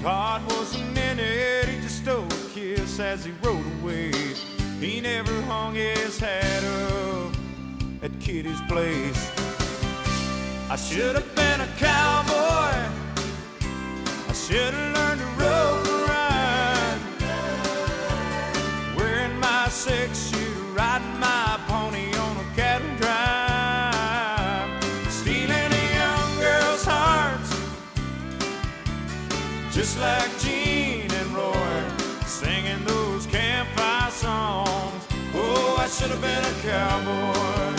heart wasn't in it, he just stole a kiss as he rode away. He never hung his hat up at Kitty's place. I should have been a cowboy, I should have learned to rope and ride, wearing my six-shooter, riding my pony on a cattle drive, stealing a young girl's hearts, just like Gene and Roy, singing those campfire songs. Oh, I should have been a cowboy.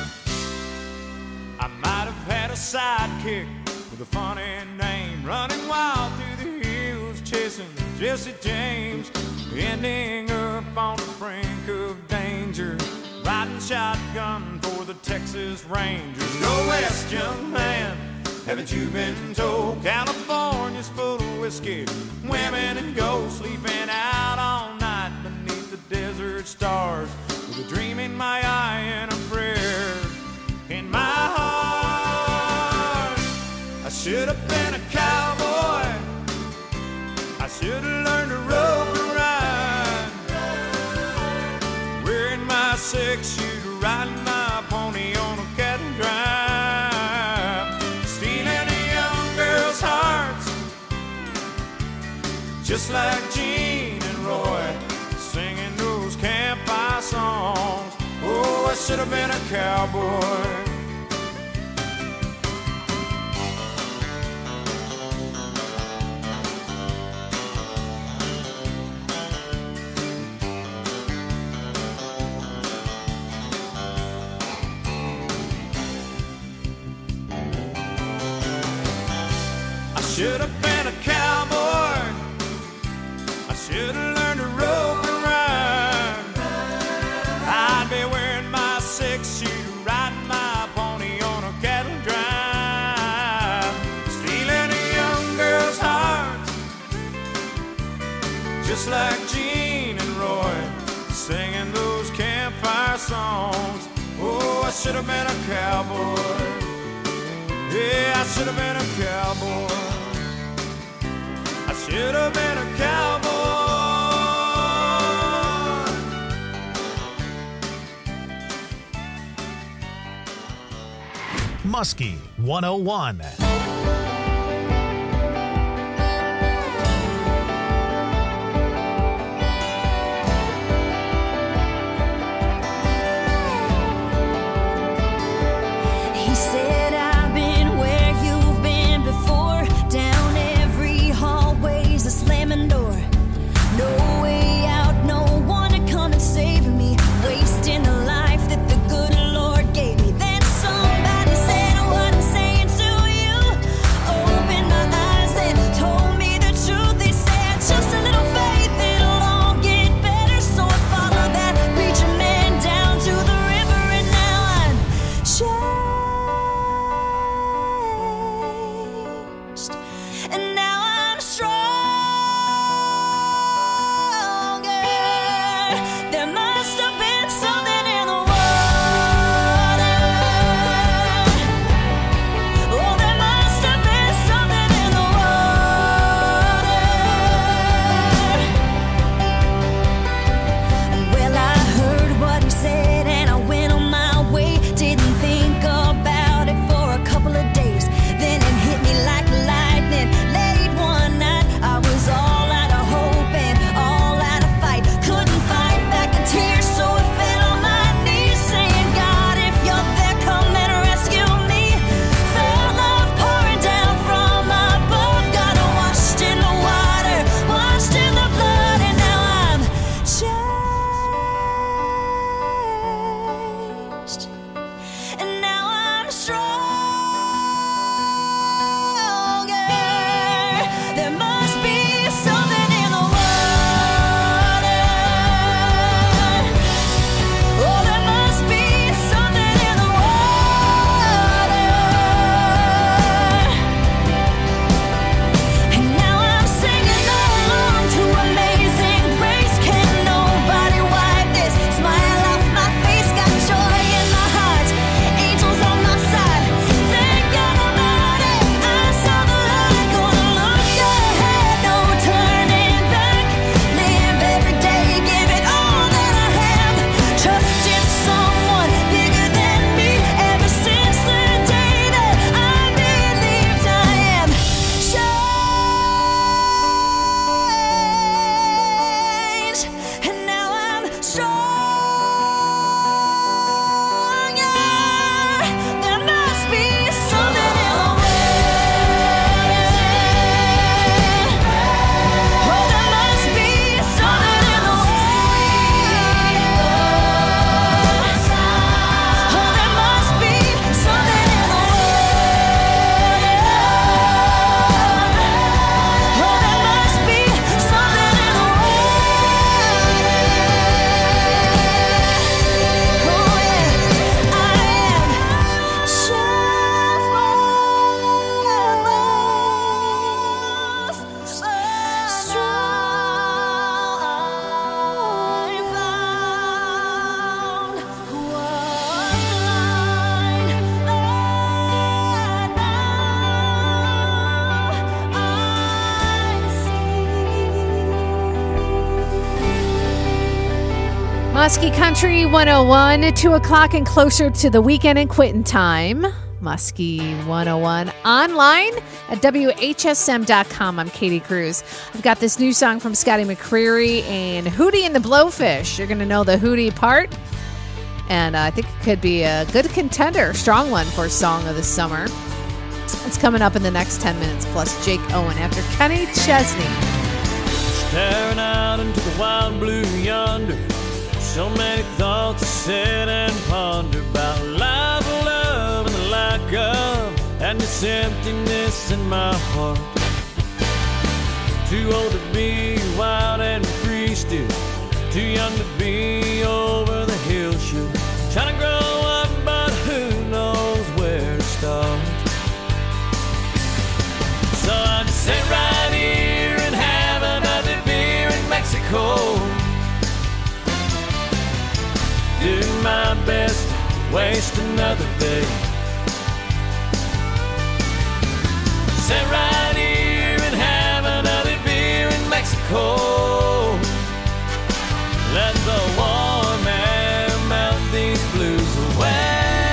I might have had a sidekick with a funny name, running wild through the hills, chasing Jesse James, ending up on the brink of danger, riding shotgun for the Texas Rangers. Go west, young man, haven't you been told? California's full of whiskey, women and gold, sleeping out all night beneath the desert stars, with a dream in my eye and a prayer in my heart. I should have been a cowboy, I should have learned to rope and ride, wearing my six-shooter, riding my pony on a cattle drive, stealing a young girl's hearts, just like Gene and Roy, singing those campfire songs. Oh, I should have been a cowboy. I should have been a cowboy, I should have learned to rope and ride, I'd be wearing my six-shooter, riding my pony on a cattle drive, stealing a young girl's heart, just like Gene and Roy, singing those campfire songs. Oh, I should have been a cowboy. Yeah, I should have been a cowboy. I should have been a cowboy. Muskie 101. He said, I've been where you've been before, down every hallway's a slamming door. No way out, no one to come and save me, wasting the life that the good Lord gave me. Then somebody said what I'm saying to you. Muskie Country 101, 2 o'clock and closer to the weekend and quitting time. Muskie 101 online at WHSM.com. I'm Katie Cruz. I've got this new song from Scotty McCreery and Hootie and the Blowfish. You're going to know the Hootie part. And I think it could be a good contender, strong one for Song of the Summer. It's coming up in the next 10 minutes, plus Jake Owen after Kenny Chesney. Staring out into the wild blue yonder, so many thoughts to sit and ponder about life, love, and the lack of, and this emptiness in my heart. Too old to be wild and free still, too young to be over the hill shoot. Trying to grow up, but who knows where to start. So I just sit right here and have another beer in Mexico. Do my best to waste another day. Sit right here and have another beer in Mexico. Let the warm air melt these blues away.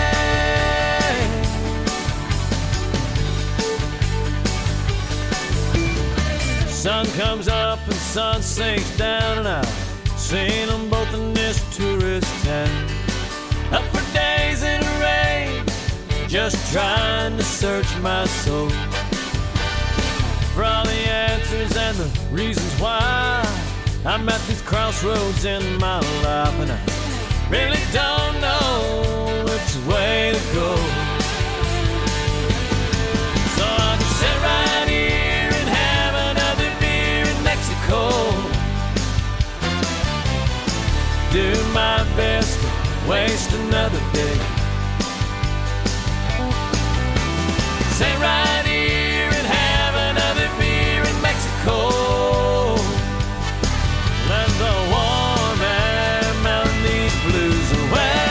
Sun comes up and sun sinks down, and I've seen them both in this tourist town. Up for days in the rain, just trying to search my soul for all the answers and the reasons why I'm at these crossroads in my life, and I really don't know which way to go. So I'll just sit right here and have another beer in Mexico. Do my best to waste another day. Sit right here and have another beer in Mexico. Let the warm air melt these blues away.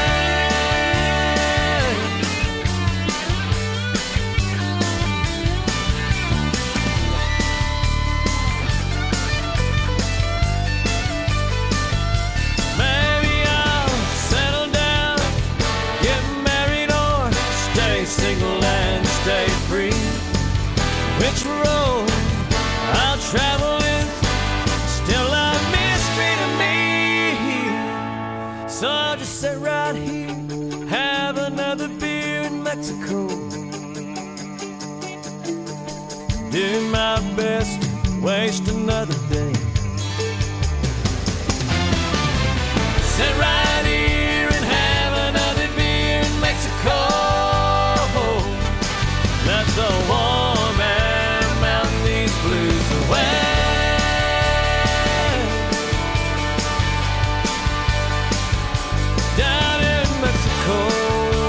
Maybe I'll settle down, get married, or stay single and stay free. Which road I'll travel is still a mystery to me. So I'll just sit right here, have another beer in Mexico. Do my best to waste another day. Sit right here and have another beer in Mexico. Let the warm air melt these blues away. Down in Mexico.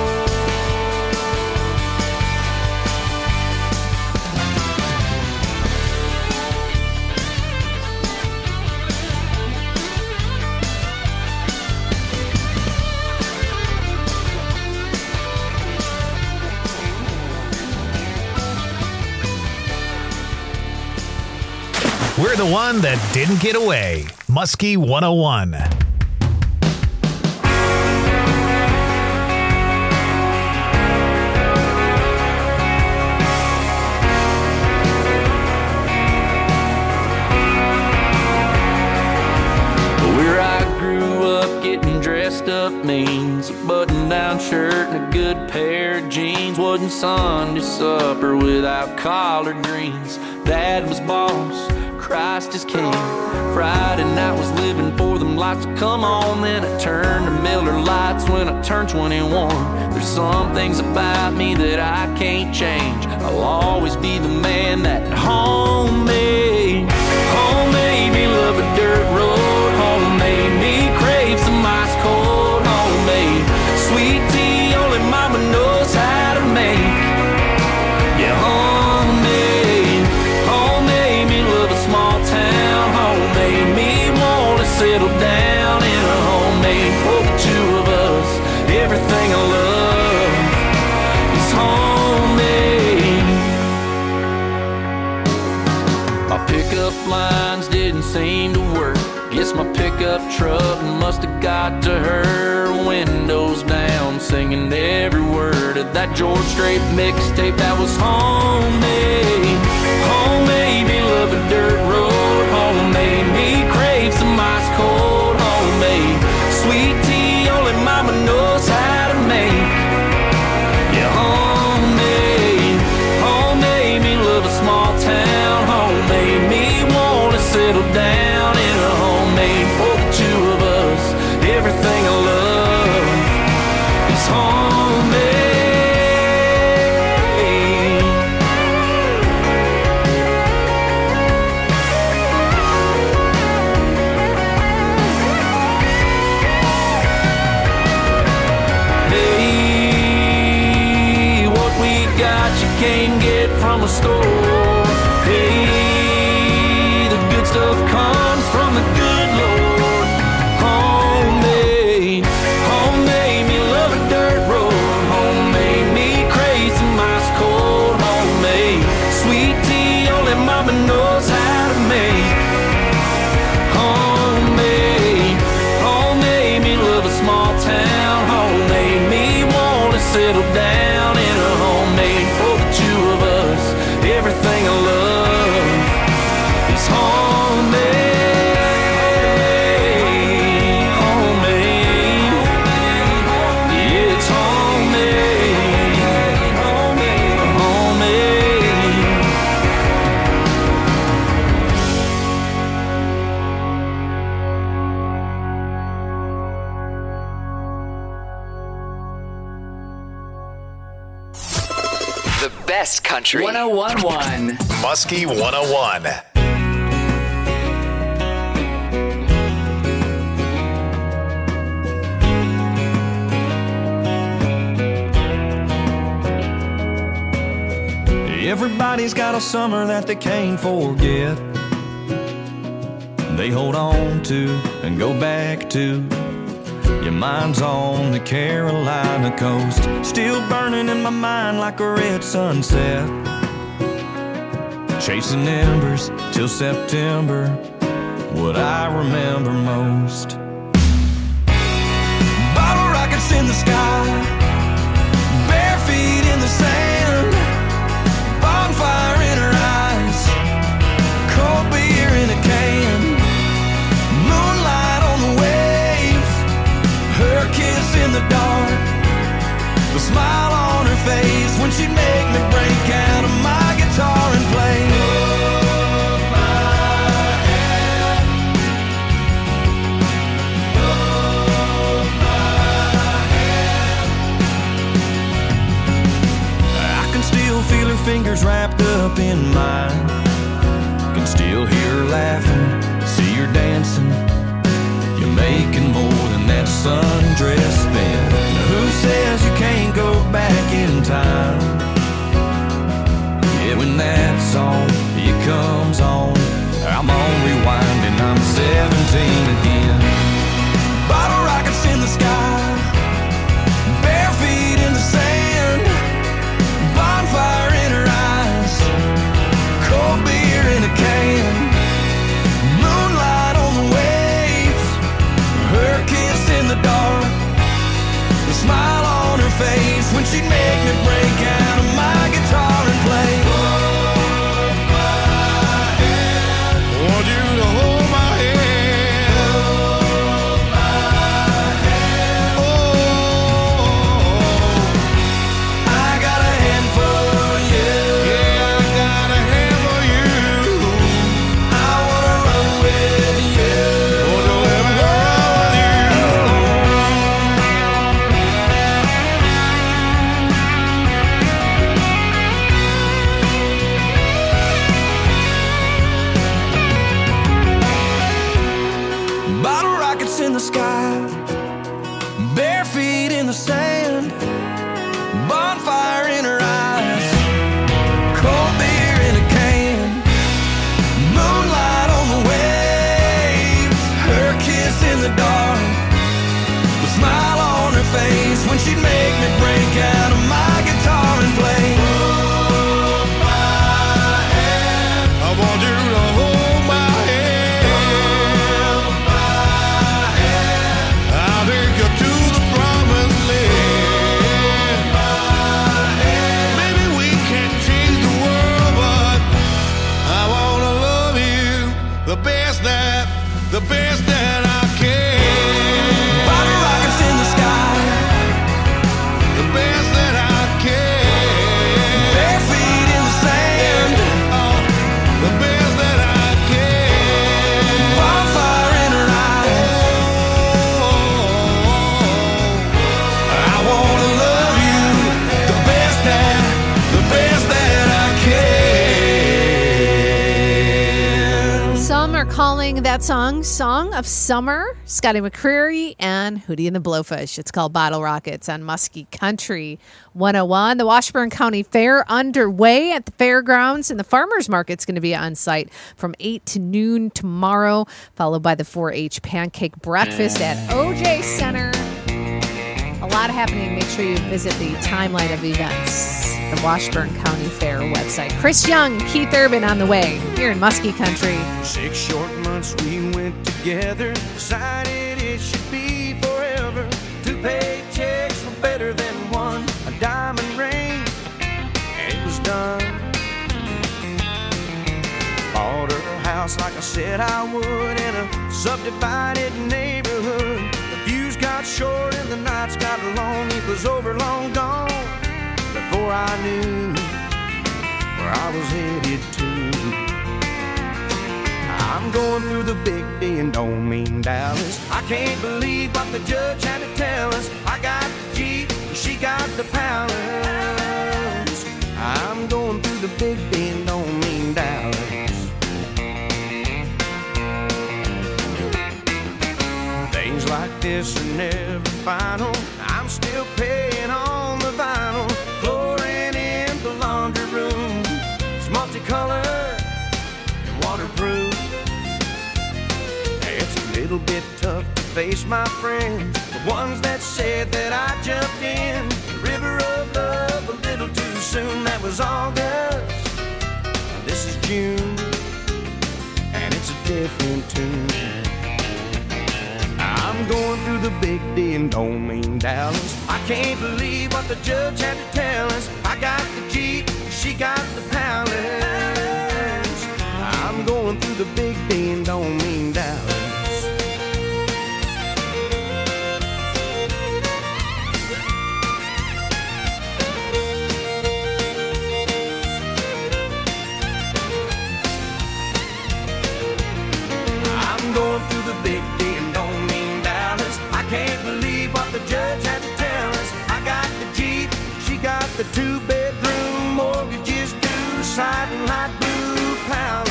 We're the one that didn't get away. Muskie 101. Where I grew up, getting dressed up means a button-down shirt and a good pair of jeans. Wasn't Sunday supper without collard greens. Dad was boss, Christ is king. Friday night was living for them lights to come on. Then I turned to Miller Lights when I turned 21. There's some things about me that I can't change. I'll always be the man that home made me love a dirt road. Home made me crave some ice cold. Homemade sweet tea only mama knows how to make. Yeah, home made me love a small town. Home made me want to settle down in a homemade for the two of us. Everything I love is homemade. My pickup lines didn't seem to work. Guess my pickup truck must have got to her, windows down, singing every word of that George Strait mixtape that was homemade. Homemade me love a dirt road, homemade me crave some ice cold, homemade sweet tea only mama knows how to make. Yeah, homemade, homemade me love a small town, homemade me wanna settle down in a homemade for the two of us. Everything I love is homemade. Hey, what we got you can't get from a store. Hey, the good stuff comes from the good Lord. Homemade, homemade me love a dirt road. Homemade me crazy, ice cold. Homemade sweet tea only mama knows how to make. Homemade, homemade me love a small town. Homemade me wanna settle down in a homemade for the two of us. Everything I love is homemade. Homemade, yeah, it's homemade. Homemade. The best country. 1011. Muskie 101. Everybody's got a summer that they can't forget. They hold on to and go back to. Your mind's on the Carolina coast, still burning in my mind like a red sunset. Chasing embers till September, what I remember most. Bottle rockets in the sky, bare feet in the sand, bonfire in her eyes, cold beer in a can, moonlight on the waves, her kiss in the dark, the smile on her face when she'd make me break out of my guitar and play. Hold my hand, hold my hand. I can still feel her fingers wrapped up in mine, can still hear her laughing, see her dancing. You're making more than that sundress spin. Now who says you can't go back in time? Yeah, when that song, it comes on, I'm on rewind and I'm 17 again. Bottle rockets in the sky, bare feet in the sand, bonfire in her eyes, cold beer in a can, moonlight on the waves, her kiss in the dark, the smile on her face when she'd make me break out of my guitar and play. calling that song Song of Summer. Scotty McCreery and Hootie and the Blowfish. It's called Bottle Rockets on Muskie Country 101. The Washburn County Fair underway at the fairgrounds, and the farmers market's going to be on site from 8 to noon tomorrow, followed by the 4-H pancake breakfast at OJ Center. A lot happening. Make sure you visit the timeline of events, the Washburn County Fair website. Chris Young, Keith Urban on the way here in Muskie Country. 6 short months we went together, decided it should be forever. 2 paychecks were better than one, a diamond ring, and it was done. Bought her a house like I said I would in a subdivided neighborhood. The views got short and the nights got long. It was over, long gone, before I knew where I was headed to. I'm going through the big D and don't mean Dallas. I can't believe what the judge had to tell us. I got the Jeep, she got the palace. I'm going through the big D and don't mean Dallas. Things like this are never final. I'm still paying on the vinyl. Chlorine in the laundry room. It's multicolored and waterproof. It's a little bit tough to face my friends, the ones that said that I jumped in the river of love a little too soon. That was August, this is June, and it's a different tune. I'm going through the big D and don't mean Dallas. I can't believe what the judge had to tell us. I got the Jeep, she got the palace. I'm going through the big D and don't mean Dallas. I'm going through the big D and don't mean Dallas. I can't believe what the judge had to tell us. I got the Jeep, she got the 2-bedroom, mortgages due, siding light blue palace.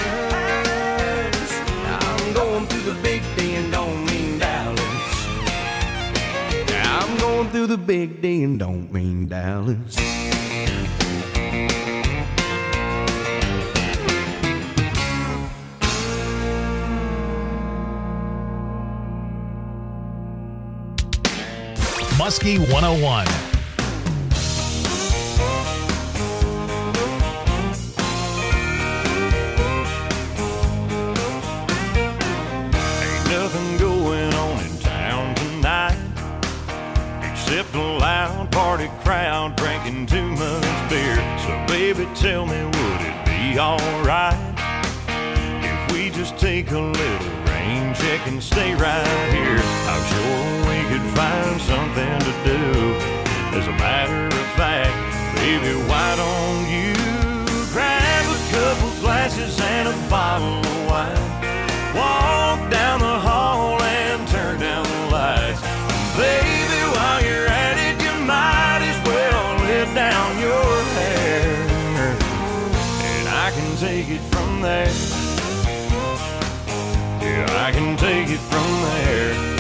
I'm going through the big D and don't mean Dallas. I'm going through the big D and don't mean Dallas. Muskie 101. Ain't nothing going on in town tonight except a loud party crowd drinking too much beer. So baby, tell me, would it be alright if we just take a little rain check and stay right here? I'm sure we could find something to do. As a matter of fact, baby, why don't you grab a couple glasses and a bottle of wine, walk down the hall and turn down the lights. Baby, while you're at it, you might as well let down your hair, and I can take it from there. Yeah, I can take it from there.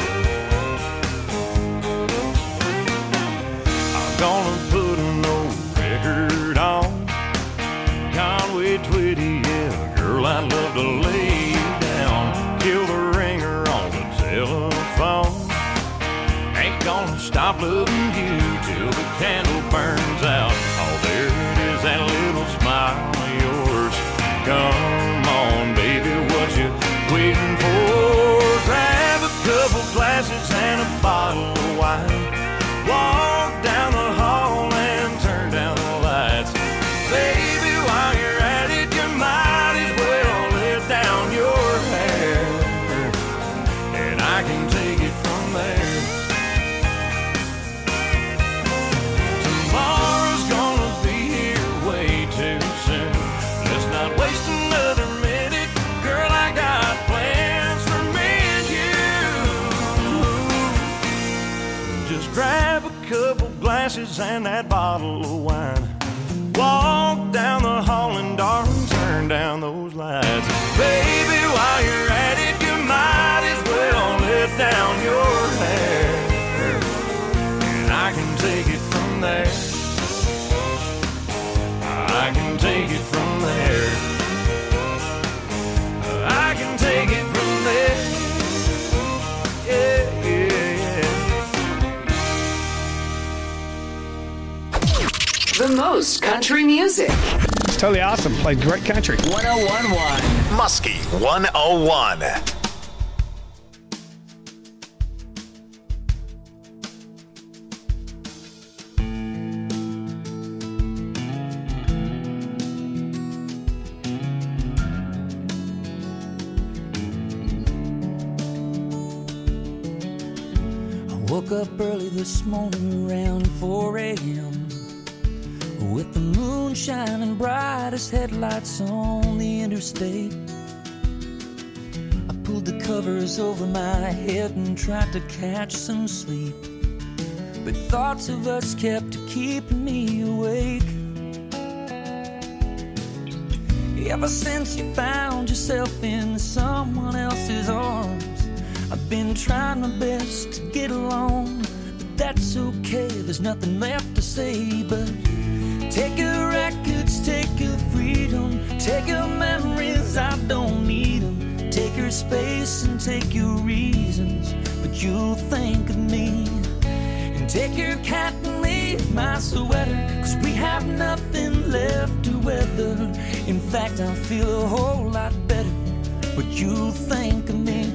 I'm gonna put an old record on Conway Twitty, yeah, girl, I'd love to lay you down. Kill the ringer on the telephone. Ain't gonna stop loving you till the candle burns out. Oh, there it is, that little smile of yours. Come on, baby, what you waiting for? Grab a couple glasses and a bottle of wine, walk down the hall and turn down the lights. Baby, while you're at it, you might as well let down your hair, and I can take it from there. Tomorrow's gonna be here way too soon. Let's not waste another minute. Girl, I got plans for me and you. Just grab a couple glasses and that bottle of wine, walk down the hall and darling, turn down those lights. Baby, while you're at it, most country music. It's totally awesome. Played great country. 1011. Muskie 101. Woke up early this morning around 4 a.m. with the moon shining bright as headlights on the interstate. I pulled the covers over my head and tried to catch some sleep, but thoughts of us kept keeping me awake. Ever since you found yourself in someone else's arms, I've been trying my best to get along, but that's okay, there's nothing left to say but take your records, take your freedom, take your memories, I don't need them. Take your space and take your reasons, but you'll think of me. And take your cat and leave my sweater, 'cause we have nothing left to weather. In fact, I feel a whole lot better, but you'll think of me.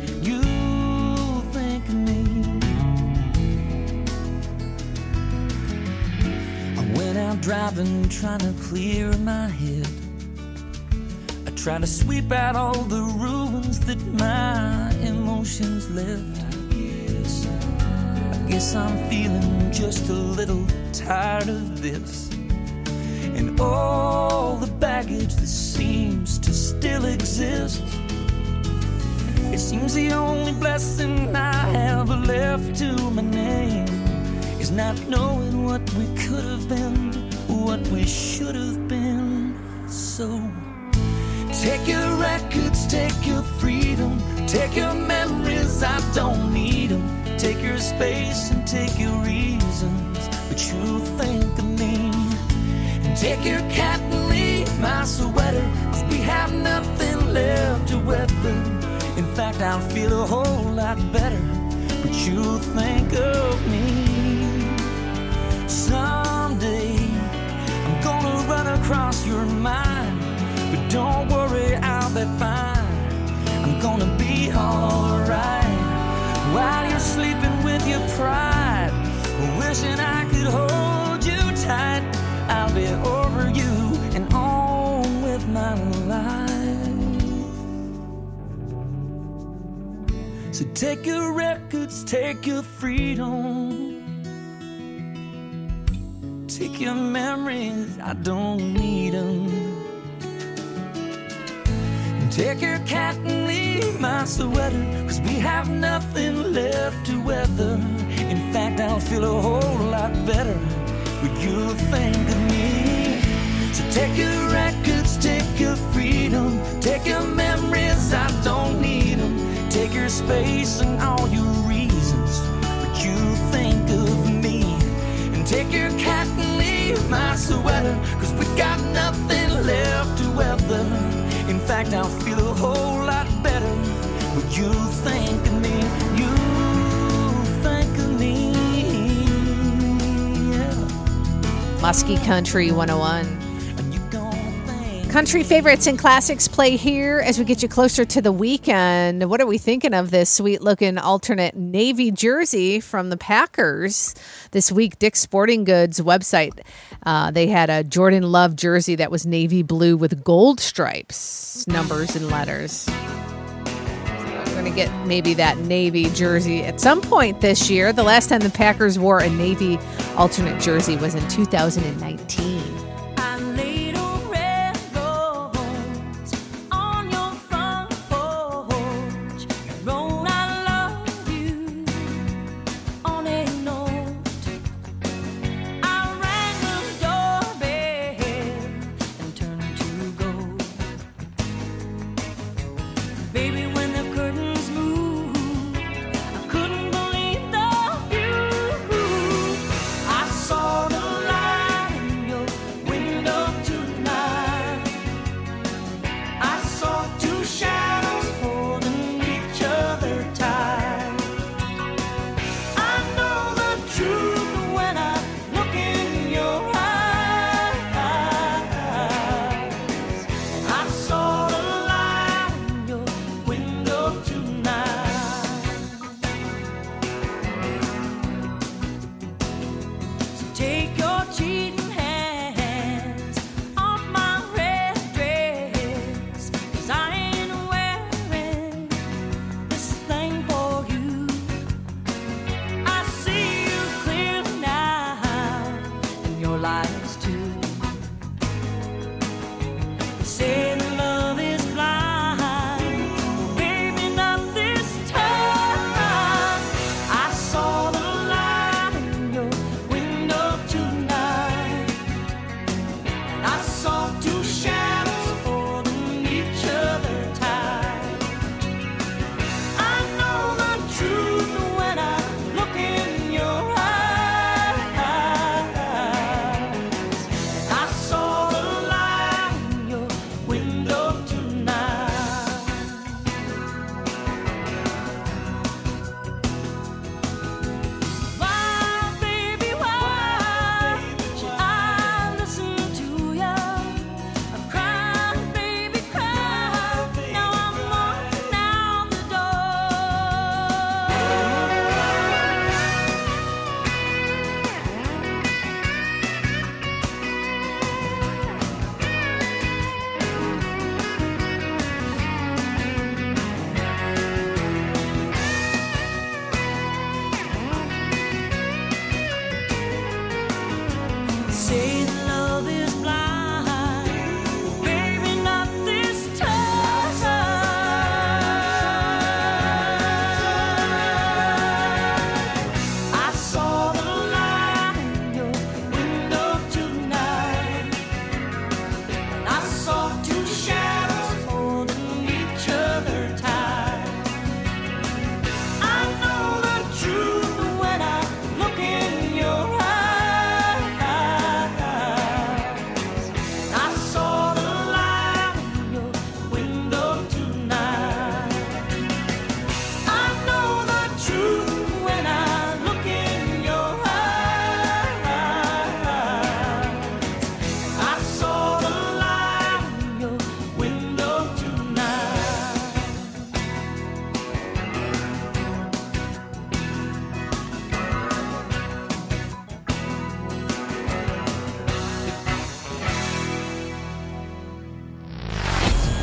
Out driving, trying to clear my head. I try to sweep out all the ruins that my emotions left. I guess I'm feeling just a little tired of this and all the baggage that seems to still exist. It seems the only blessing I have left to my name is not knowing what we could have been, what we should have been. So take your records, take your freedom, take your memories, I don't need them. Take your space and take your reasons, but you think of me. And take your cat and leave my sweater, 'cause we have nothing left to weather. In fact, I'll feel a whole lot better, but you think of me. Someday I'm gonna run across your mind, but don't worry, I'll be fine. I'm gonna be alright while you're sleeping with your pride, wishing I could hold you tight. I'll be over you and on with my life. So take your records, take your freedom, take your memories, I don't need them. Take your cat and leave my sweater, 'cause we have nothing left to weather. In fact, I'll feel a whole lot better, but you'll think of me. So take your records, take your freedom, take your memories, I don't need them. Take your space and all your reasons, but you'll think of me. Take your cat and leave my sweater, 'cause we got nothing left to weather. In fact, I'll feel a whole lot better, but you think of me, you think of me, yeah. Muskie Country 101. Country favorites and classics play here as we get you closer to the weekend. What are we thinking of this sweet-looking alternate navy jersey from the Packers? This week, Dick's Sporting Goods website, they had a Jordan Love jersey that was navy blue with gold stripes, numbers and letters. We're going to get maybe that navy jersey at some point this year. The last time the Packers wore a navy alternate jersey was in 2019.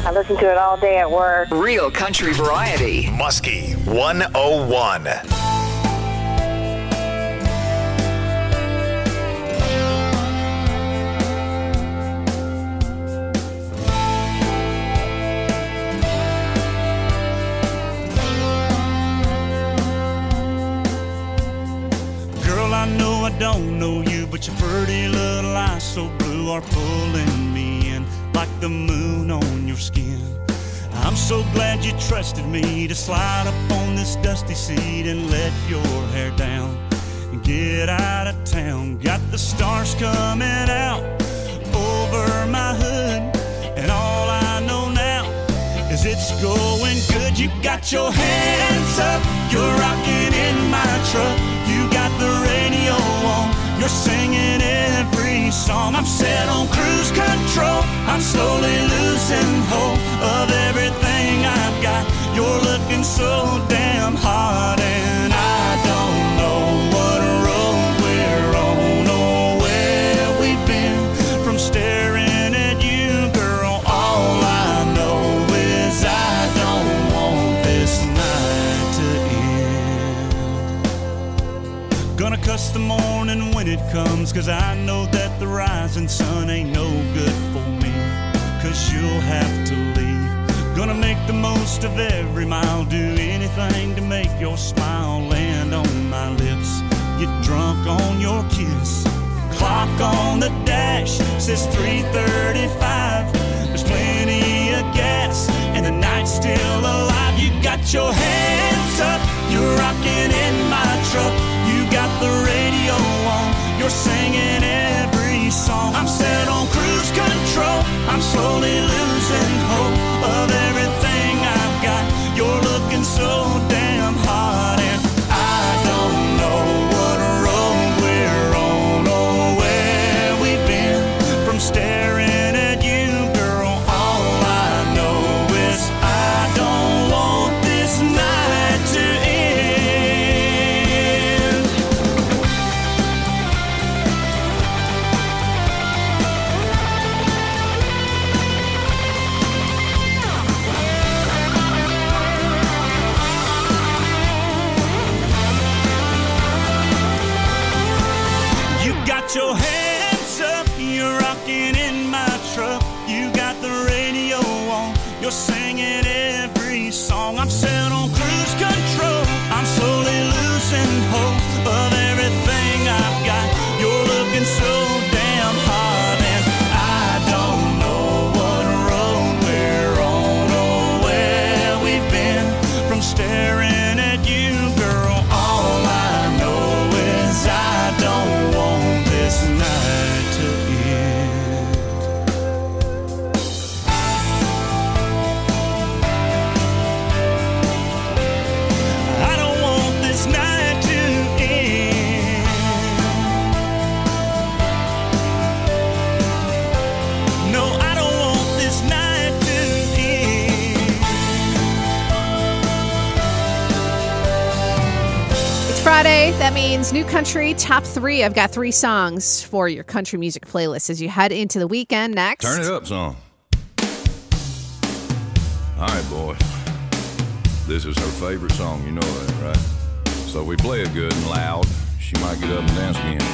I listen to it all day at work. Real country variety. Muskie 101. I know I don't know you, but your pretty little eyes so blue are pulling me in like the moon on your skin. I'm so glad you trusted me to slide up on this dusty seat and let your hair down and get out of town. Got the stars coming out over my hood, and all I know now is it's going good. You got your hands up, you're rocking in my truck. You got the radio on, you're singing every song. I'm set on cruise control, I'm slowly losing hope of everything I've got. You're looking so damn hot, and I don't know what road we're on or where we've been from staring at you, girl. All I know is I don't want this night to end. Gonna cuss the morning when it comes, 'cause I know that the rising sun ain't no good for me, 'cause you'll have to leave. Gonna make the most of every mile, do anything to make your smile land on my lips. Get drunk on your kiss. Clock on the dash says 3:35. There's plenty of gas and the night's still alive. You got your hands up, you're rocking in my truck. You got the radio on, you're singing every song. I'm set on cruise control, I'm slowly losing hope of everything I've got. You're looking so damn hot, and I don't know what road we're on or where we've been from staring at you, girl. All I know is I don't want this night to end. You got your hands up, you're rocking in my truck. You got the radio on, you're singing every song. I'm set on cruise control, I'm slowly losing hope of everything I've got. You're looking so damn hot, and I don't know what road we're on or where we've been from staring at you, girl. All I know is I don't want this night to end. I don't want this night to end. No, I don't want this night to end. It's Friday. That means new country top 3. I've got 3 songs for your country music playlist as you head into the weekend. Next, Turn it up, son. All right, boy. This is her favorite song, you know that, right? So if we play it good and loud, she might get up and dance again.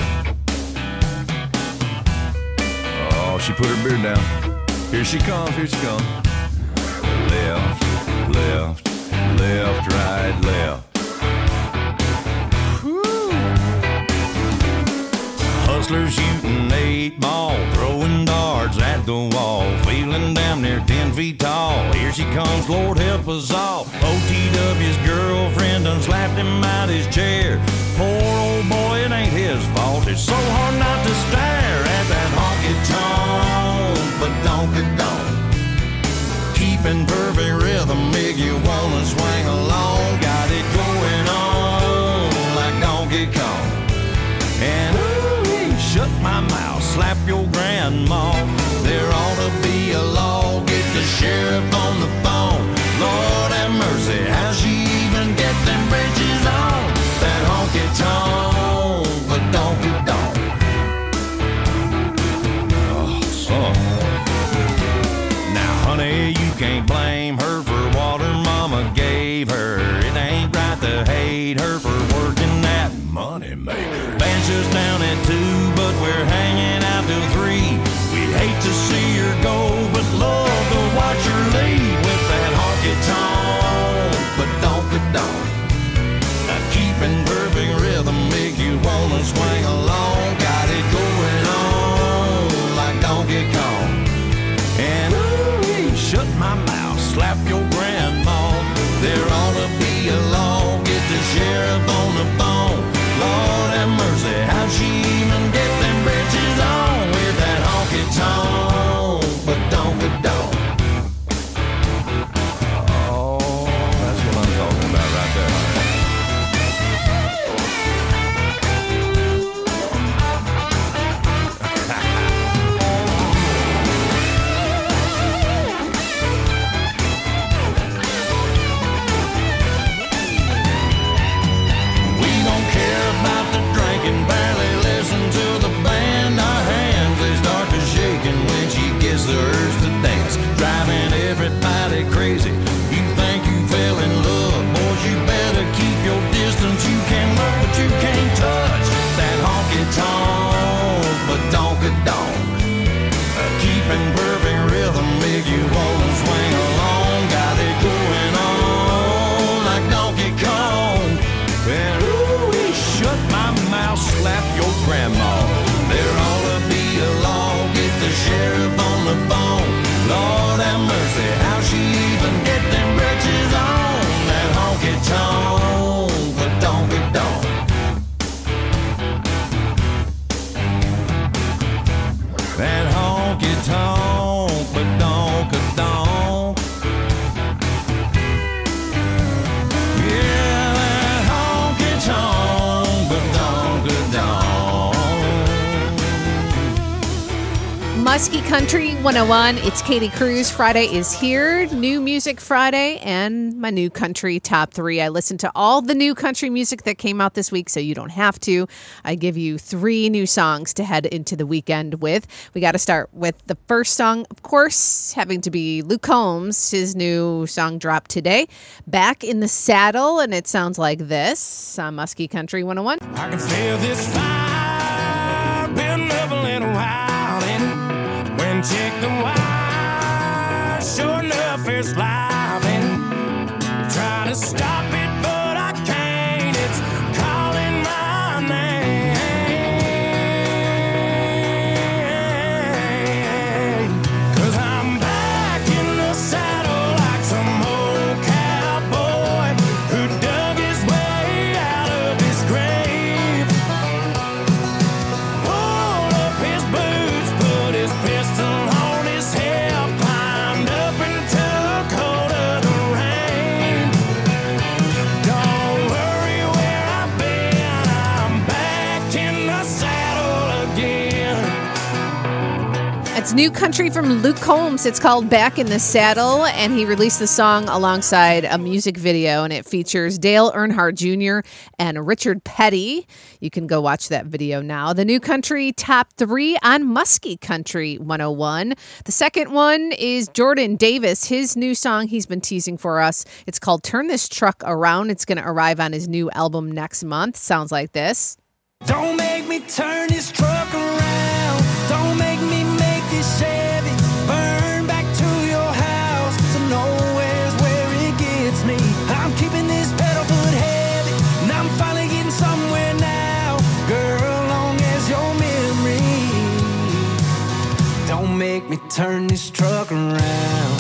Oh, she put her beard down. Here she comes, here she comes. Left, left, left, right, left. Hustlers shooting 8 ball, throwing darts at the wall, feeling damn near 10 feet tall. Here she comes, Lord help us all. OTW's girlfriend done slapped him out his chair. Poor old boy, it ain't his fault. It's so hard not to stare at that honky-tonk, but donk-a-donk. Keeping perfect rhythm, make you wanna swing along. Got it going on like Donkey Kong. And shut my mouth, slap your grandma. There ought to be a law, get the sheriff on the phone. Lord have mercy, how she even get them bridges on? That honky-tonk, but donk-a-donk. Oh, son. Now, honey, shut my mouth, slap your grandma. There ought to be a law, get the sheriff on the phone. Lord have mercy, how'd she even get them britches on with that honky tonk? But don't get don't. Oh, that's what I'm talking about right there. Barely listen to the band. Our hands, they start to shaking when she gets the urge to dance, driving everybody crazy. You think you fell in love, boys, you better keep your distance. You can look, but you can't touch that honky-tonk, but donk-a-donk. Keeping perfect rhythm, make you wanna swing along. Got it going on like Donkey Kong. And ooh, shut my mouth, slap your grandma. There ought to be a law, get the sheriff on the phone. Lord have mercy, how she even get them britches on? That honky-tonk, but donk-a-donk. That honky-tonk, but donk-a-donk. Yeah, that honky-tonk, but donk-a-donk. Muskie Country 101. It's Katie Cruz. Friday is here. New Music Friday and my new country top 3. I listened to all the new country music that came out this week, so you don't have to. I give you 3 new songs to head into the weekend with. We got to start with the first song, of course, having to be Luke Combs. His new song dropped today, Back in the Saddle, and it sounds like this on Muskie Country 101. I can feel this fire building up a little while, and when check the wire, sure enough it's live, and trying to stop it, but I can't. It's calling my name, 'cause I'm back in the saddle like some old cowboy who dug his way out of his grave. Pulled up his boots, put his pistol on his hip, climbed up and took hold of the rein. Don't worry where I've been, I'm back in the saddle again. It's new country from Luke Combs. It's called Back in the Saddle, and he released the song alongside a music video, and it features Dale Earnhardt Jr. and Richard Petty. You can go watch that video now. The new country top 3 on Muskie Country 101. The second one is Jordan Davis. His new song he's been teasing for us. It's called Turn This Truck Around. It's going to arrive on his new album next month. Sounds like this. Don't make me turn this truck around. Don't make me make this Chevy burn back to your house. So nowhere's where it gets me. I'm keeping this pedal foot heavy, and I'm finally getting somewhere now. Girl, long as your memory. Don't make me turn this truck around.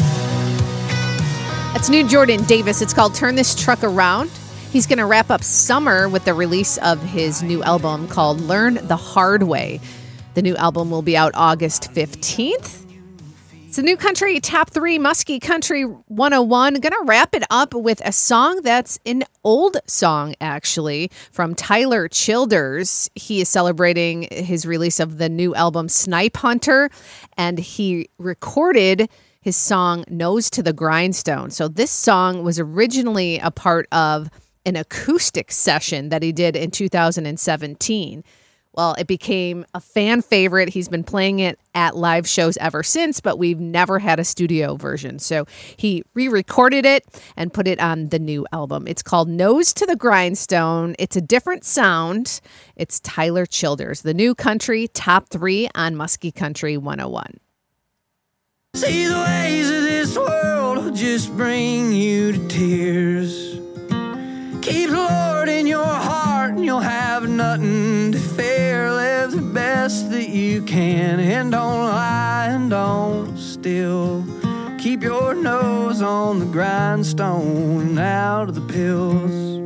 That's new Jordan Davis. It's called Turn This Truck Around. He's going to wrap up summer with the release of his new album called Learn the Hard Way. The new album will be out August 15th. It's a new country top 3, Muskie Country 101. Going to wrap it up with a song that's an old song, actually, from Tyler Childers. He is celebrating his release of the new album Snipe Hunter, and he recorded his song Nose to the Grindstone. So this song was originally a part of an acoustic session that he did in 2017. Well, it became a fan favorite. He's been playing it at live shows ever since, but we've never had a studio version. So he re-recorded it and put it on the new album. It's called Nose to the Grindstone. It's a different sound. It's Tyler Childers, the new country top 3 on Muskie Country 101. See, the ways of this world will just bring you to tears. Keep the Lord in your heart and you'll have nothing to fear. Live the best that you can and don't lie and don't steal. Keep your nose on the grindstone and out of the pills.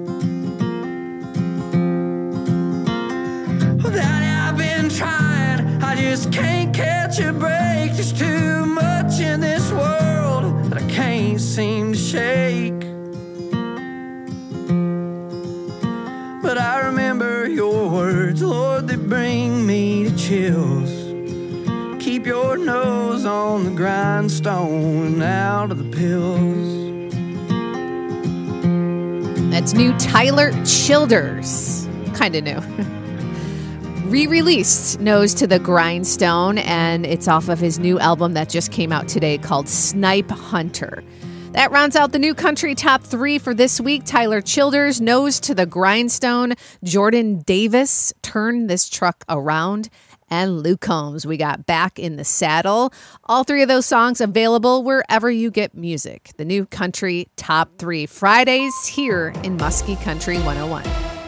Well, Daddy, I've been trying, I just can't catch a break. There's too much in this world that I can't seem to shake. But I remember your words, Lord, they bring me to chills. Keep your nose on the grindstone and out of the pills. That's new Tyler Childers. Kind of new. Re-released Nose to the Grindstone, and it's off of his new album that just came out today called Snipe Hunter. That rounds out the new country top 3 for this week. Tyler Childers, Nose to the Grindstone. Jordan Davis, Turn This Truck Around. And Luke Combs, we got Back in the Saddle. All 3 of those songs available wherever you get music. The new country top 3 Fridays here in Muskie Country 101.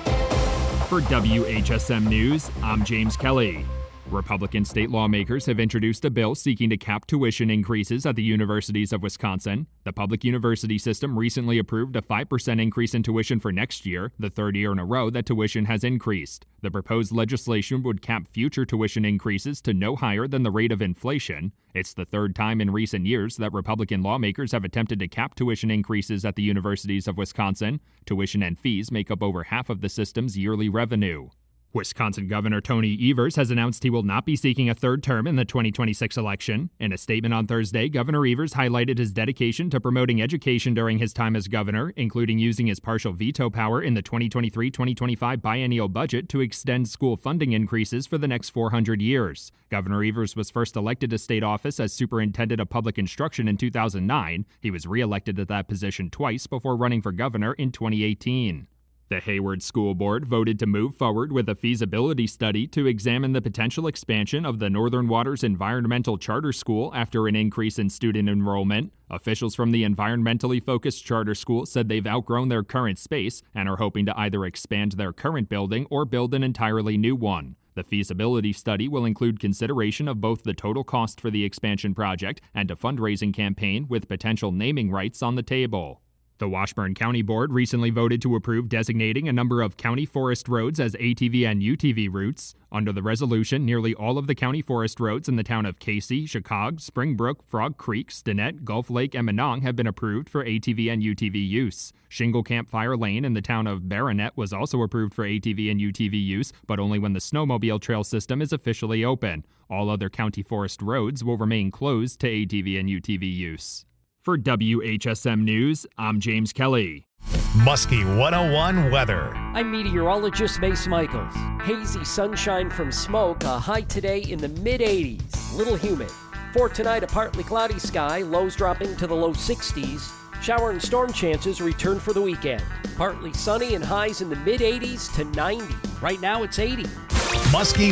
For WHSM News, I'm James Kelly. Republican state lawmakers have introduced a bill seeking to cap tuition increases at the universities of Wisconsin. The public university system recently approved a 5% increase in tuition for next year, the third year in a row that tuition has increased. The proposed legislation would cap future tuition increases to no higher than the rate of inflation. It's the third time in recent years that Republican lawmakers have attempted to cap tuition increases at the universities of Wisconsin. Tuition and fees make up over half of the system's yearly revenue. Wisconsin Governor Tony Evers has announced he will not be seeking a third term in the 2026 election. In a statement on Thursday, Governor Evers highlighted his dedication to promoting education during his time as governor, including using his partial veto power in the 2023-2025 biennial budget to extend school funding increases for the next 400 years. Governor Evers was first elected to state office as superintendent of public instruction in 2009. He was re-elected at that position twice before running for governor in 2018. The Hayward School Board voted to move forward with a feasibility study to examine the potential expansion of the Northern Waters Environmental Charter School after an increase in student enrollment. Officials from the environmentally focused charter school said they've outgrown their current space and are hoping to either expand their current building or build an entirely new one. The feasibility study will include consideration of both the total cost for the expansion project and a fundraising campaign with potential naming rights on the table. The Washburn County Board recently voted to approve designating a number of county forest roads as ATV and UTV routes. Under the resolution, nearly all of the county forest roads in the town of Casey, Chicago, Springbrook, Frog Creek, Stinnett, Gulf Lake, and Monong have been approved for ATV and UTV use. Shingle Campfire Lane in the town of Baronet was also approved for ATV and UTV use, but only when the snowmobile trail system is officially open. All other county forest roads will remain closed to ATV and UTV use. For WHSM News, I'm James Kelly. Muskie 101 weather. I'm meteorologist Mace Michaels. Hazy sunshine from smoke, a high today in the mid-80s. Little humid. For tonight, a partly cloudy sky, lows dropping to the low 60s. Shower and storm chances return for the weekend. Partly sunny and highs in the mid-80s to 90. Right now, it's 80. Muskie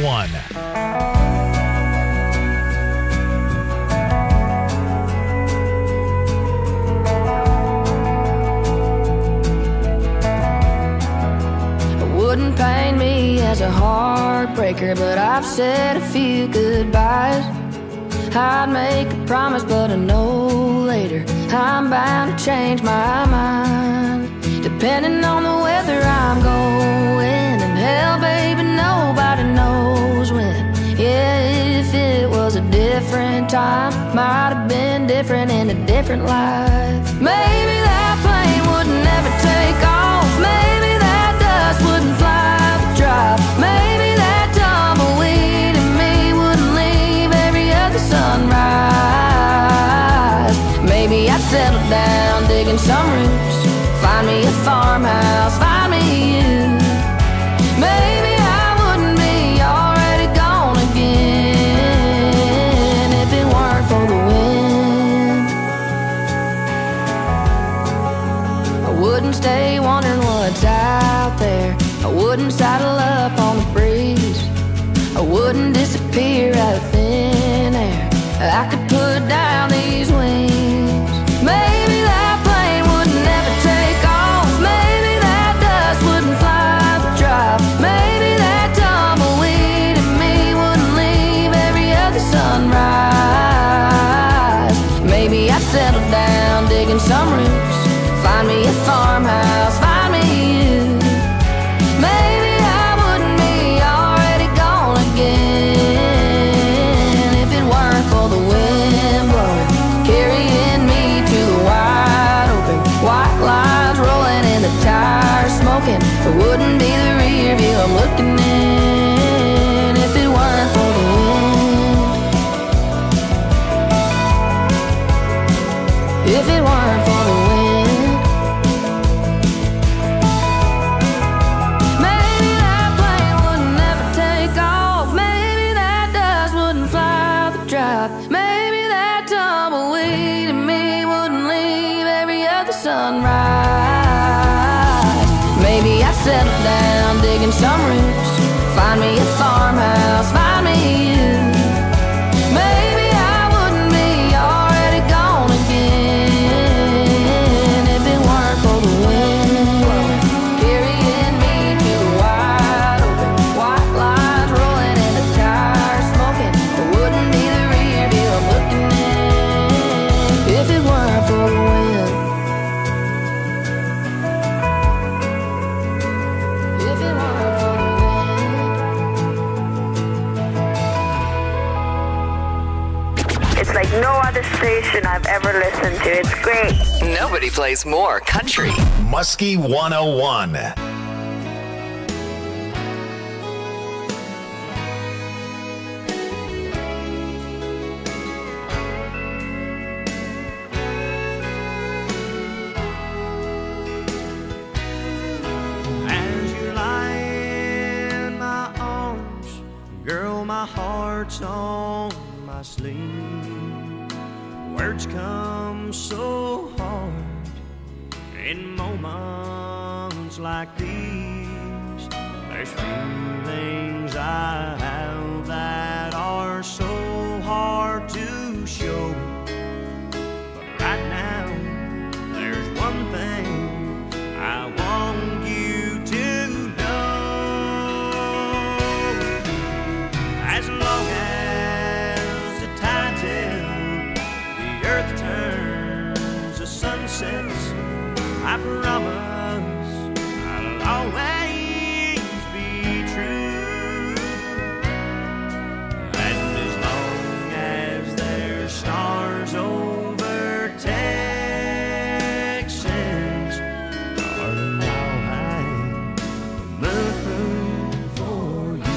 101. Wouldn't paint me as a heartbreaker, but I've said a few goodbyes. I'd make a promise, but I know later I'm bound to change my mind. Depending on the weather I'm going, and hell, baby, nobody knows when. Yeah, if it was a different time, might have been different in a different life. Maybe that plane would never take off. Maybe that dust wouldn't fly the drive. Maybe that tumbleweed in me wouldn't leave every other sunrise. Maybe I'd settle down, digging some roots, find me a farmhouse, find me you. Maybe I wouldn't be already gone again if it weren't for the wind. I wouldn't stay wondering what's out there. I wouldn't saddle up on the breeze. I wouldn't disappear out of thin air. I could put down these wings. Maybe that plane would never take off. Maybe that dust wouldn't fly the drive. Maybe that tumbleweed in me wouldn't leave every other sunrise. Maybe I'd settle down, digging some roots. Find me a farmhouse, find me you. Maybe I wouldn't be already gone again if it weren't for the wind blowing, carrying me to the wide open. White lines rolling in the tires, smoking. It wouldn't be the rear view I'm looking in if it weren't for the wind. If it weren't for the wind. Maybe that plane wouldn't ever take off. Maybe that dust wouldn't fly the drive. Maybe that tumbleweed in me wouldn't leave every other sunrise. Maybe I'd settle down, digging some roots. Find me a farmhouse, find me you. Maybe I wouldn't be already gone again if it weren't for the wind carrying me to the wide open. White lines rolling in the tires, smoking. It wouldn't be the rear view I'm looking in if it weren't for the wind. If it weren't for the wind. It's like no other station I've ever listened to. It's great. Nobody plays more country. Muskie 101. As you lie in my arms, girl, my heart's on my sleeve. Words come so hard in moments like these. There's feelings I have that are so hard to show. But right now, there's one thing I want you to know. As long as the tide's in, the earth turns, the sun sets, I promise I'll always be true. And as long as there's stars over Texas, darling, I'll hang the moon for you.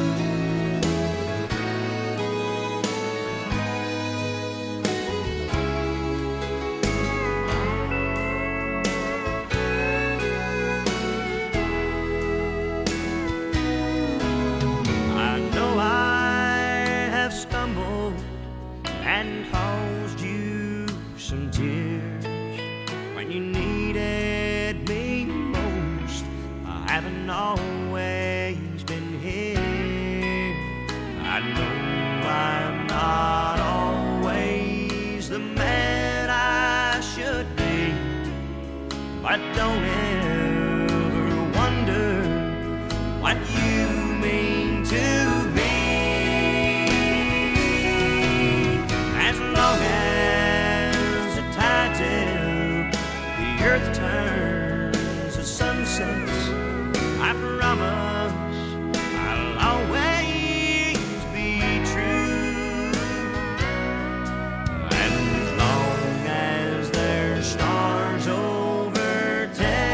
I know I have stumbled and caused you some tears when you needed me most. I haven't always been here. I know I'm not always the man I should be, but don't ever wonder what you mean to me. As long as the tide's in, the earth turns, the sun sets, I promise I'll always be true. And as long as there's stars over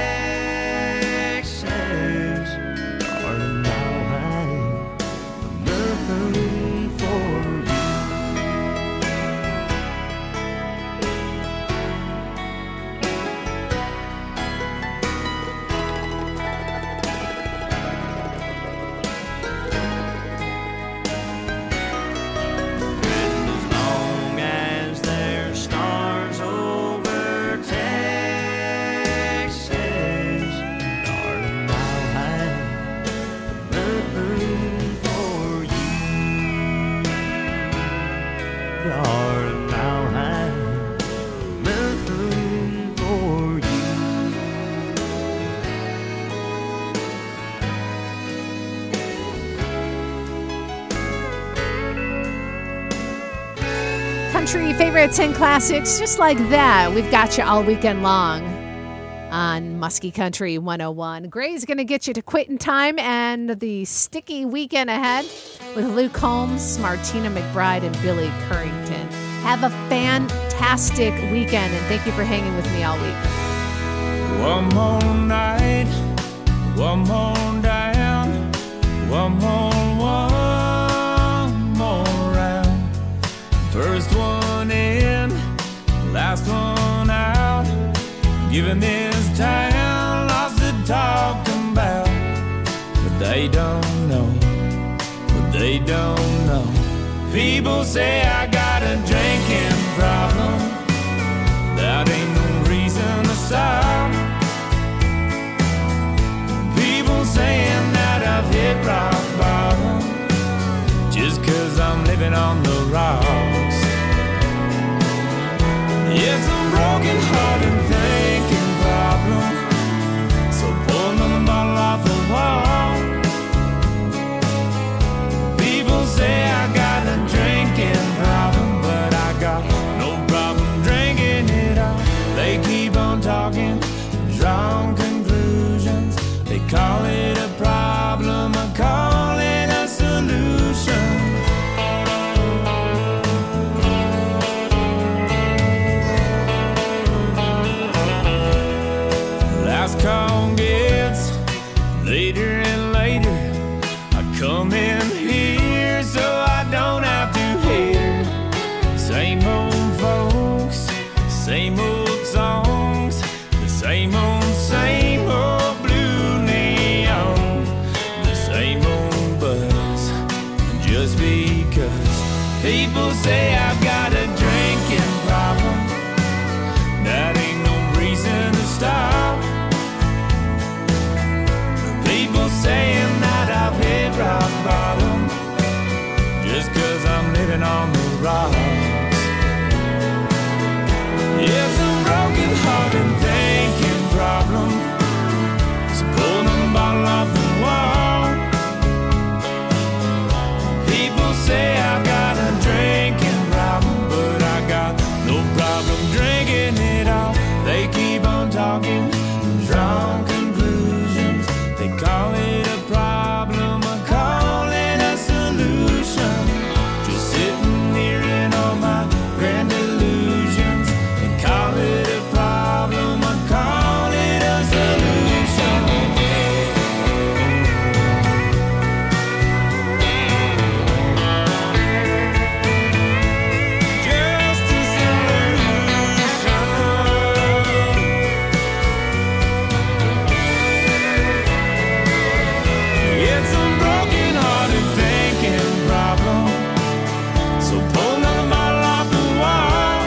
Texas, darling, I'll hang the moon for you. country favorites and classics just like that. We've got you all weekend long on Muskie Country 101. Gray's going to get you to quitting time and the sticky weekend ahead with Luke Combs, Martina McBride, and Billy Currington. Have a fantastic weekend, and thank you for hanging with me all week. One more night, one more down, one more round. First one in, last one out. Giving this town lots to talk about. But they don't know, People say I got a drinking problem. That ain't no reason to stop. People saying that I've hit rock bottom just 'cause I'm living on the rocks. It's a broken heart and thinking problem. So pour another bottle off the wall. People say I got a drinking problem, but I got no problem drinking it all. They keep on talking, drawing conclusions. They call it a problem, I call it a solution. Last call gets later and later. I come in here so I don't have to hear same old folks, same old songs, the same old blue neon, the same old buzz. Just because people say I've got a drinking problem, that ain't no reason to stop. People saying that I've hit rock bottom just 'cause I'm living on the rocks. It's a broken heart and thinking problem. So pull the bottle off the wall. People say I've got a drinking problem, but I got no problem drinking it all. They keep on talking, drawing conclusions. They call it a problem, I call it a solution. Just sitting here in all my grand illusions. They call it a problem, I call it a solution. Just a solution. It's a broken hearted thinking problem. So pull another bottle off the wall.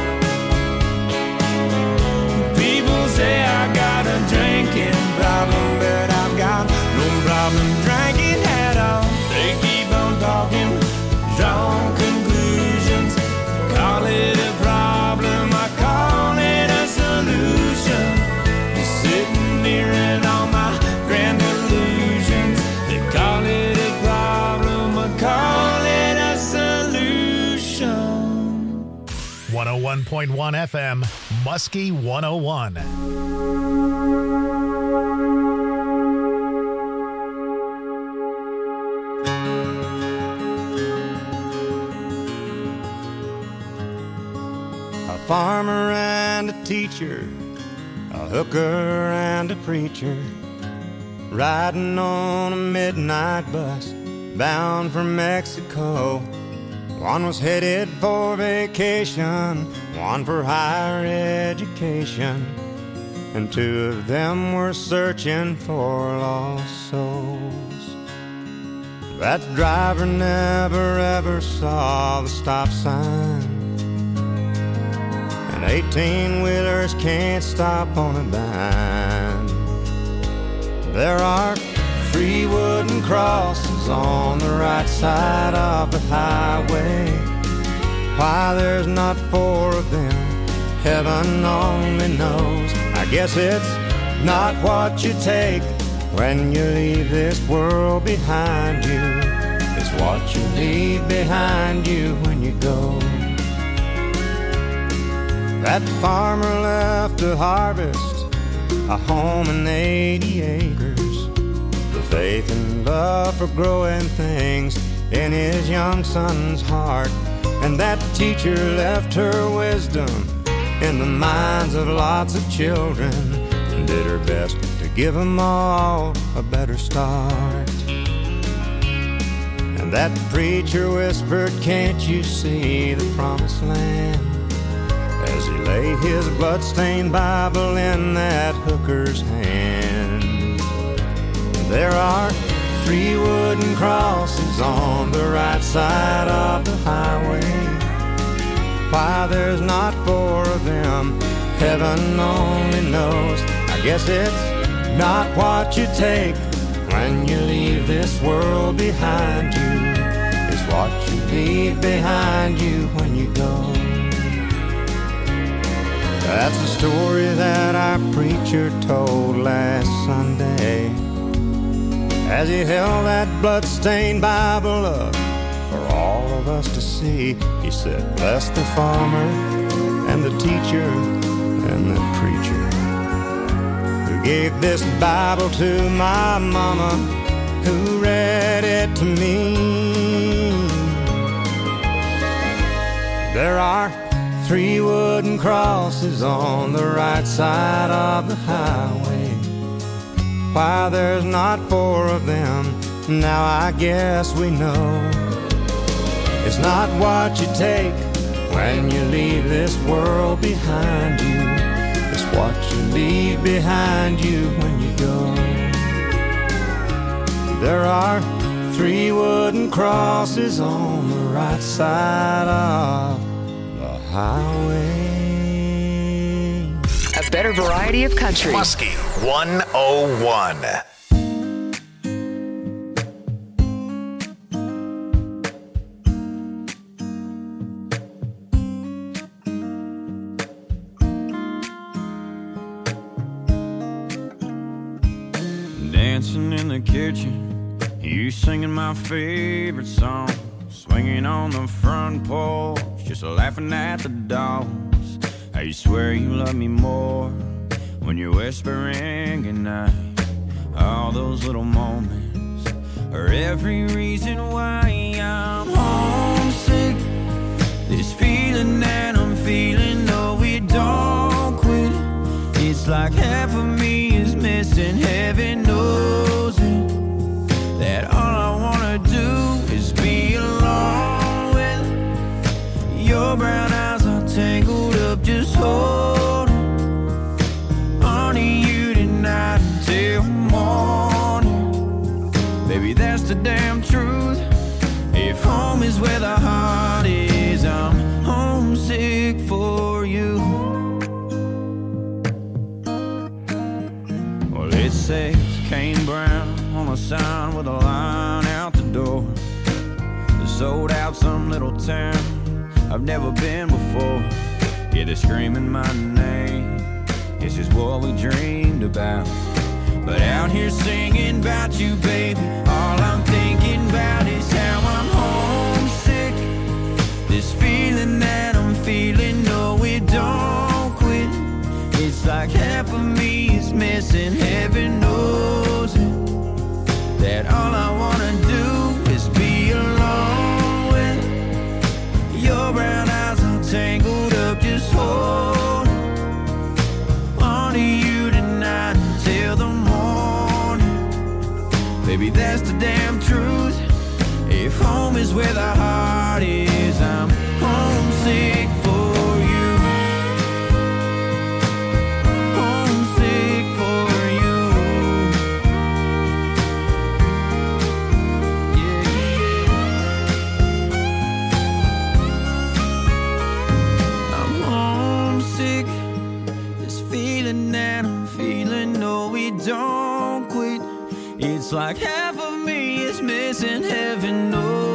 People say I got a drinking problem, but I've got no problem drinking at all. They keep on talking, drawing conclusions. Call it a problem, I call it a solution. Just sitting here in all my grand illusions. They call it a problem, I call it a solution. 101.1 FM, Muskie 101. A farmer and a teacher, a hooker and a preacher, riding on a midnight bus bound for Mexico. One was headed for vacation, one for higher education, and two of them were searching for lost souls. That driver never ever saw the stop sign, and 18-wheelers can't stop on a dime. There are 3 wooden crosses on the right side of the highway. Why there's not 4 of them, heaven only knows. I guess it's not what you take when you leave this world behind you. It's what you leave behind you when you go. That farmer left to harvest a home and 80 acres. The faith and love for growing things in his young son's heart. And that teacher left her wisdom in the minds of lots of children and did her best to give them all a better start. And that preacher whispered, "Can't you see the promised land?" as he laid his bloodstained Bible in that hooker's hand. There are 3 wooden crosses on the right side of the highway. Why there's not 4 of them, heaven only knows. I guess it's not what you take when you leave this world behind you. It's what you leave behind you when you go. That's the story that our preacher told last Sunday as he held that bloodstained Bible up for all of us to see. He said, "Bless the farmer and the teacher and the preacher who gave this Bible to my mama, who read it to me." There are 3 wooden crosses on the right side of the highway. Why there's not 4 of them, now I guess we know. It's not what you take when you leave this world behind you. It's what you leave behind you when you go. There are 3 wooden crosses on the right side of the highway. A better variety of country. Muskie 101. Dancing in the kitchen, you singing my favorite song, swinging on the front porch, just laughing at the dogs. I swear you love me more when you're whispering goodnight. All those little moments are every reason why I'm homesick. This feeling that I'm feeling, no, we don't quit. It's like half of me is missing, heaven knows it. That all I wanna do is be alone with your brown eyes are tangled up, just holding on to you tonight until morning. Baby, that's the damn truth. If home is where the heart is, I'm homesick for you. Well, it says Kane Brown on a sign with a line out the door. They sold out some little town I've never been before. Yeah, they're screaming my name. This is what we dreamed about. But out here singing about you, baby, all I'm thinking about is how I'm homesick. This feeling that I'm feeling, no, it don't quit. It's like half of me is missing, heaven knows it. That all I wanna do is be alone with your brown eyes are tangled up, just hold on to you tonight until the morning. Baby, that's the damn truth. If home is where the heart is, I'm homesick for you. Homesick for you. Yeah, yeah. I'm homesick. This feeling that I'm feeling, no, we don't quit. It's like half of me is missing, heaven knows.